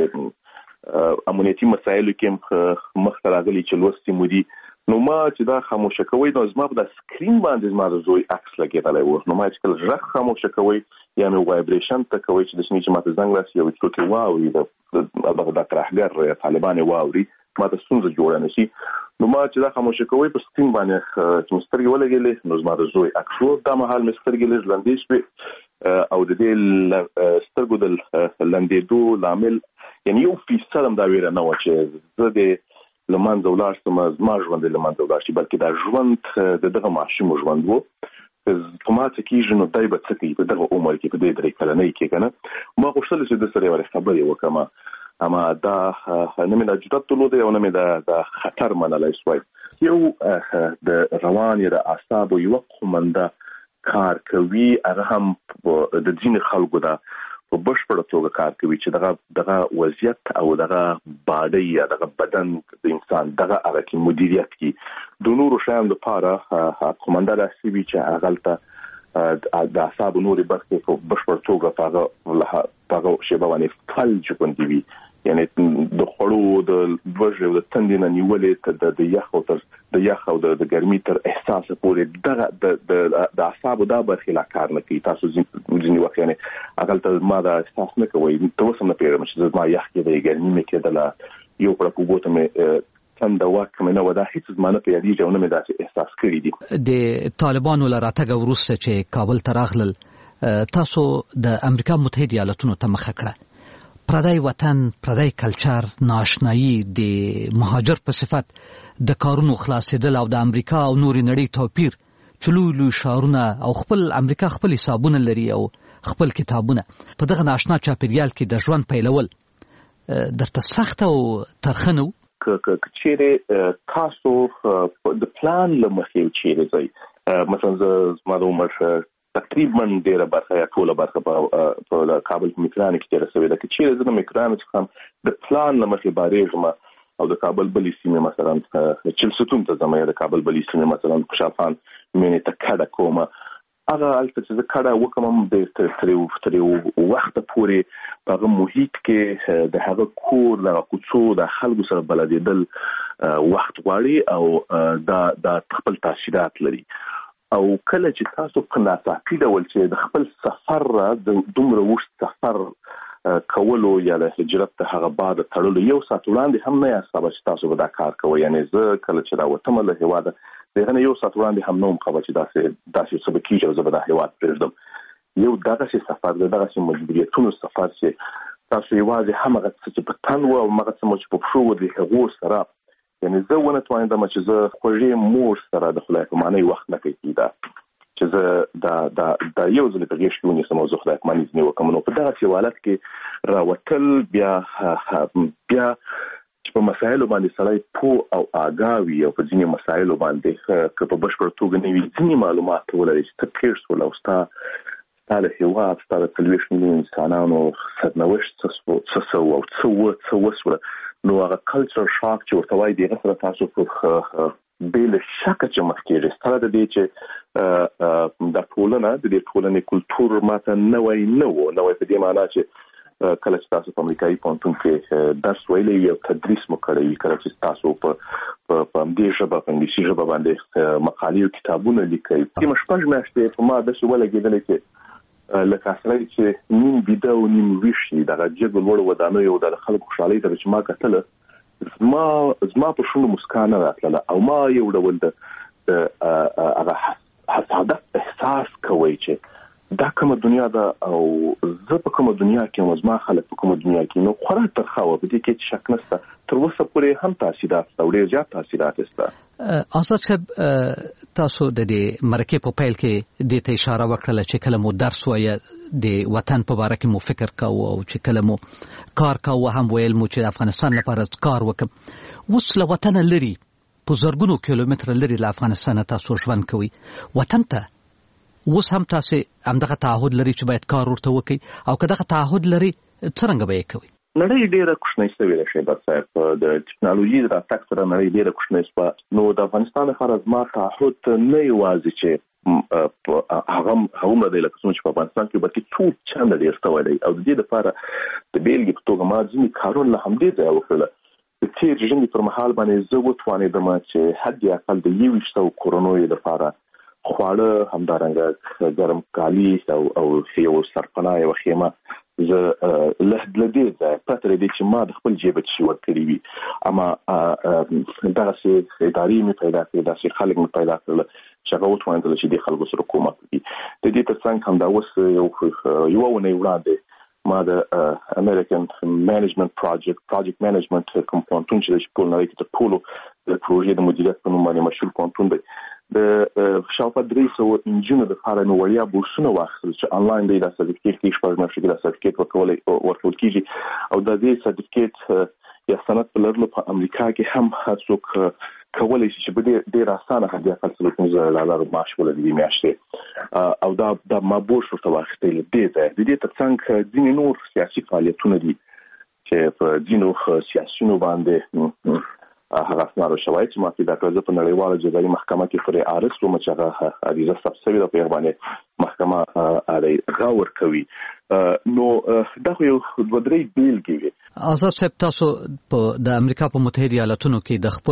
دغسې امنیتي مسایلو کې مخته راغلي چې لوستي مو دي. نو ما چې دا خاموشه کوي نو زما په دا سکرین باندې زما د زوی عکس لګېدلی و. نو ما چې کله غږ خاموشه کوي یا مې وایبریشن ته کوي چې داسې نه چې ما ته زنګ راسي او څوک یې واوري دغه ترهګر یا طالبان یې واوري ما ته ستونزه جوړه نه شي. نو ما چې دا خاموشه کوي په سکرین باندې چې مې سترګې ولګېدلې نو زما د زوی عکس و. دا مهال مې سترګې لږ لندې شوې او د دې سترګو د لندېدو لامل یعنی 1% هم دا ویره نه وه چې زه د لمانځه ولاړ شم، زما ژوند یې لمانځه ولاړ شي، بلکې دا ژوند د دغه ماشوم ژوند و. په ما څه کېږي نو دی به څه کوي په دغه عمر کې په دې 3 کلنۍ کې که نه. ما غوښتل چې د سره یوه خبرې وکړم اما دا نه مې دا جرأت درلودی او نه مې دا خطر منلی سوی. یو د روانې د اعصابو یوه قومنده کار کوي، هغه هم د ځینې خلکو ده په بشپړه توګه کار کوي چې دغه وضعیت او دغه باډۍ یا دغه بدن د انسان دغه هغه کې مدیریت کړي. د نورو شیانو لپاره قومنده داسې وي چې هغلته د اعصابو نورې برخې په بشپړه توګه په هغه شیبه باندې فلج غوندې وي، یعنی د خوړو د لوږې او د تندې نه نیولې د یخ او د ګرمۍ تر احساسه پورې دغه د اعصابو دا برخې لا کار نه کوي. تاسو ځینې وخت یعنی هغلته ما دا احساس نه کوئ، ته اوس هم نه پوهېږم چې زما یخ کېدی ګرمي مې کېدله یو پړک اوبو ته مې څنډه واک مې نه وه، دا هېڅ زما نه په یادېږي او نه مې داسې احساس کړي دي. د طالبانو له راتګه وروسته چې کابل ته راغلل تاسو د امریکا متحده ایالتونو ته مخه کړه، پردی وطن، پردی کلچر، ناشنایی د مهاجر په صفت د کارونو خلاصېدل او د امریکا او نورې نړۍ توپیر چې لوی شعارونه او خپل امریکا خپل حسابونه لري او خپل کتابونه په دغه ناشنا چاپیریال کې د ژوند پیلول درته سخت او ترخه نه و؟ که چیرې تاسو د پلان له مخې چیرې ځئ، مثلا زما د عمر تقریبا ډیره برخه یا ټوله برخه په کابل په میکران کې تېره شوې ده. که چیرې زه د میکران څخه د پلان له مخې بارېږم او د کابل بلې سیمې مثلا چلستون ته ځم یا د کابل بلې سیمې مثلا خوشحال خان مینې ته کډه کوم، هغه هلته چې زه کډه وکړم تر یو وخته پورې په هغه محیط کې د هغه کور دغه کوڅو د خلکو سره بلدېدل وخت غواړي او دا خپل تاثیرات لري. او کله چې تاسو په ناڅاپي ډول چې د خپل سفر د دومره اوږد سفر کولو یا د هجرت ته هغه بعد تړلو یو ساعت وړاندې هم نه یاست خبر چې تاسو به دا کار کوئ. یعنې زه کله چې راوتم له هېواده د هغه نه یو ساعت وړاندې هم نه وم خبر چې داسې څه به کېږي او زه به دا هېواد پرېږدم. یو دغسې سفر دی، دغسې مجبوریتونو سفر چې تاسو یوازې همغه څه چې په تن وو او همغه څه مو چې په پښو وو د هغو سره، یعنی زه ونه توانېدم چې زه خوږې مور سره د خدای په معنی وخت نه کوي دا چې زه دا یو ځل په غیږ کې ونیسم او زه خدای په معنی ځینې وکړم. نو په دغسې حالت کې راوتل بیا چې په مسایلو باندې سړی پوه او آګاه وي او په ځینې مسایلو باندې که په بشپړه توګه نه وي ځینې معلومات ولري چې ته تېر شول او ستا د هېواد ستا د 40 میلیون انسانانو سرنوشت څه سو او څه وسوله، نو هغه کلچر شاک چې ورته وایي د هغه سره تاسو په بې له شکه چې مخ کېږئ سره د دې چې دا ټولنه د دې ټولنې کلتور ماته نوی نه و په دې معنا چې کله چې تاسو په امریکایي پوهنتون کې درس ویلی وي او تدریس مو کړی وي، کله چې تاسو په همدې ژبه په انګلیسي ژبه باندې مقالې او کتابونه لیکئ، کومه 6 میاشتې په ما داسې ولګېدلې چې لکه سړی چې نیم بیده او نیم ویښ شي، دغه جګ لوړ ودانیو او د خلکو خوشحالۍ ته چې ما کتله زما په شونډو مسکا نه راتلله او ما یو ډول د هغه حسادت احساس کوئ چې دا کومه دنیا ده او زه په کومه دنیا کې یم، زما خلک په کومه دنیا کې. نو خورا ترخه وه، په دې کې هېڅ شک نشته. تر اوسه پورې هم تاثیرات شته او ډېر زیات تاثیرات شته. آزاد صاحب، تاسو د دې مرکې په پیل کې دې ته اشاره وکړله چې کله مو درس وایه د وطن په باره کې مو فکر کوو او چې کله مو کار کوو هم ویل مو چې د افغانستان لپاره کار وکړم. اوس له وطنه لري په زرګونو کیلومتره لري له افغانستانه تاسو ژوند کوئ، وطن ته اوس هم تاسو همدغه تعهد لري چې باید کار ورته وکړئ، او که دغه تعهد لري څرنګه به یې کوئ؟ نړۍ ډېره کوچنۍ شوې ده شهباز صاحب، د ټکنالوژي د راتګ سره نړۍ ډېره کوچنۍ شوه. نو د افغانستان لپاره زما تعهد نه یوازې چې هغومره دی لکه څومره چې په افغانستان کې بلکې څو چنده ډېر شوی دی، او د دې لپاره د بېلګې په توګه ما ځینې کارونه له همدې ځایه وکړله. د تېر ژمي پر مهال باندې زه وتوانېدم چې حد اقل د 2100 کورنیو لپاره خواړه، همدارنګه ګرم کالي او یو سرپناه یوه خیمه زه له دې ځایه پرته له دې چې ما د خپل جیبه څه شي ورکړي وي، اما دغسې ادارې مې پیدا کړې، داسې خلک مې پیدا کړل چې هغه وتوانېدل چې دې خلکو سره کومک وکړي. د دې تر څنګ همدا اوس یوه اونۍ وړاندې ما د امریکن مینجمنت پروجیکټ مینجمنت کوم پوهنتون چې د ټول نړۍ کې تر ټولو د پروژې د مدیریت په نوم باندې مشهور پوهنتون دی، د شاوخوا 300 انجونو دپاره مې وړیا بورسونه واخیستل چې انلاین دی دا سرټیفیکیټ کې 6 میاشتې کې دا سرټیفیکیټ ورکول کېږي، او د دې سرټیفیکیټ یا سند په لرلو په امریکا کې هم هر څوک کولی شي چې په ډېر اسانه حد اقل $15,000 معاش ولري دې میاشتې، او دا ما بورس ورته واخیستی له دې ځایه. د دې تر څنګ ځینې نور سیاسي فعالیتونه دي چې په ځینو سیاسیونو باندې هغه اسناد او شواهد چې ما پیدا کړل، زه په نړیواله جزایي محکمه کې پرې عارض شوم چې هغه عریضه ثبت شوې ده، په هغه باندې محکمه غور کوي. نو دا خو یو 2-3 بیلګې وي. آزاد صاحب، تاسو د امریکا په متحده ایالاتونو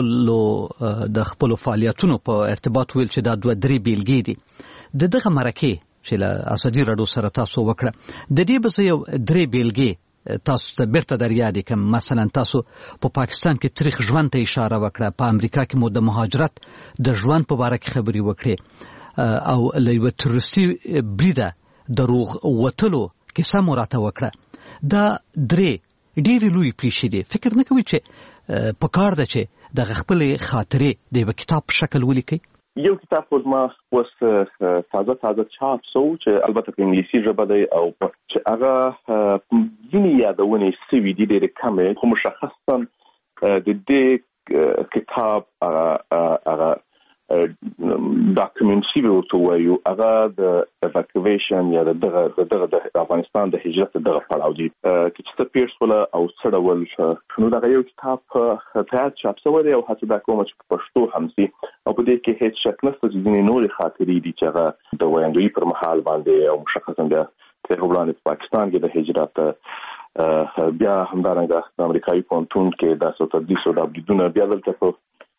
کې د خپلو فعالیتونو په ارتباط ویل چې دا 2-3 بیلګې دي. د دغه مرکې چې له ازادي راډیو سره تاسو وکړه، د دې به زه یو 3 بیلګې تاسو ته بیرته در یادې کړم. مثلا تاسو په پاکستان کې تاریخ ژوند ته اشاره وکړه، په امریکا کې مو د مهاجرت د ژوند په باره کې خبرې وکړې، او له یوه تروریستي بریده د روغ وتلو کیسه مو راته وکړه. دا 3 ډېرې لوی پیښې دي. فکر نه کوي چې په کار ده چې د خپلې خاطرې د یو کتاب په شکل ولیکي؟ یو کتاب خو زما اوس تازه چاپ شو چې البته په انګلیسي ژبه دی او چې هغه ځینې یادونې سوي دي ډېرې کمې، خو مشخصا د دې کتاب هغه ډاکومنټري به ورته وایو، هغه د ایواکویشن یا د افغانستان د هجرت دغه پړاو دي چې څه پیښ شوله او څه ډول. نو دغه یو کتاب تیار چاپ شوی دی او هڅه دا کوم چې په پښتو هم شي او په دې کې هیڅ شک نشته چې ځینې نورې خاطرې دي چې هغه د ویاندویي پر مهال باندې او مشخصا بیا تر وړاندې په پاکستان کې د هجرت بیا همدارنګه د امریکایي پونتون کې د تدریس او د بریدونه بیا دلته په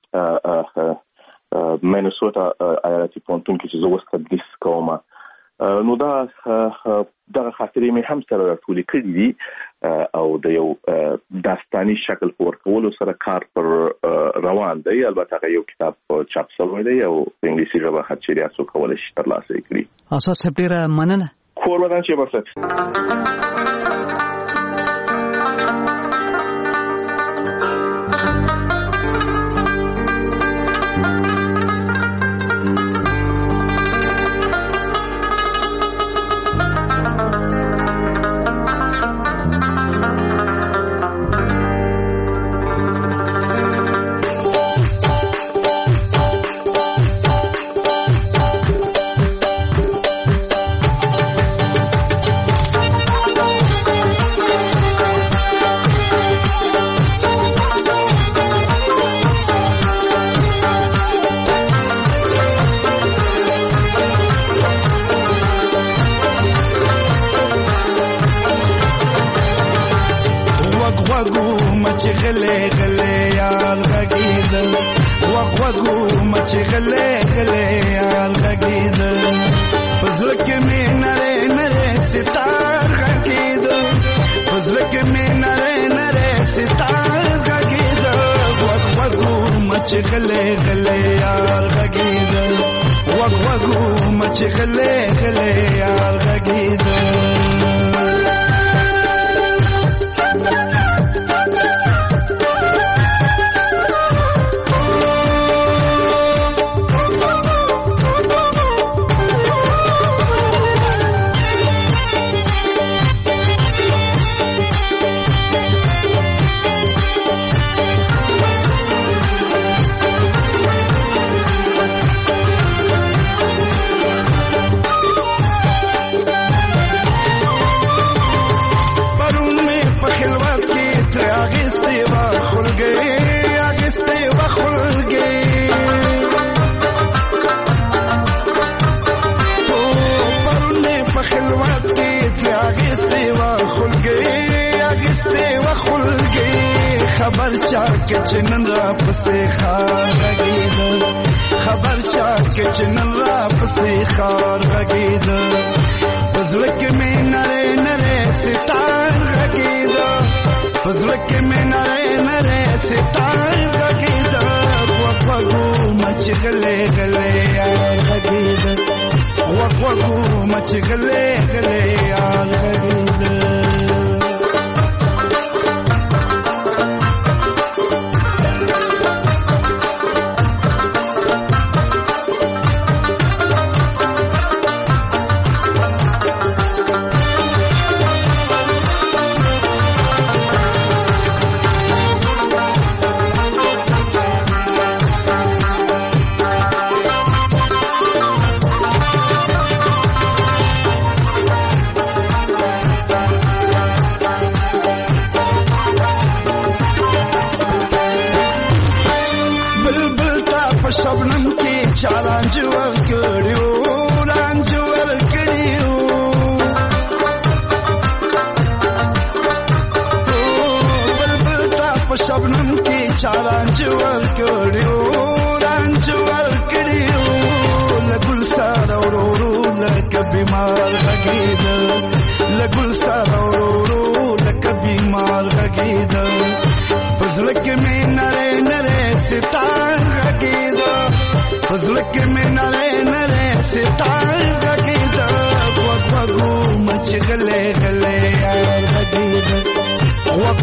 مینیسوټا ایالتي پونتون کې چې زه اوس تدریس کوم. نو دغه خاطرې مې هم سره راټولې کړي دي او د یو داستاني شکل په ورکولو سره کار پر روان دی. البته هغه یو کتاب چاپ شوی دی او په انګلیسي ژبه هر چیرې تاسو کولی شئ ترلاسه یې کړئ. اساس صاحب ډېره مننه. کور ودان چې بس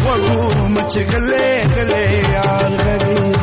وغو مچ غلې غلې یار غري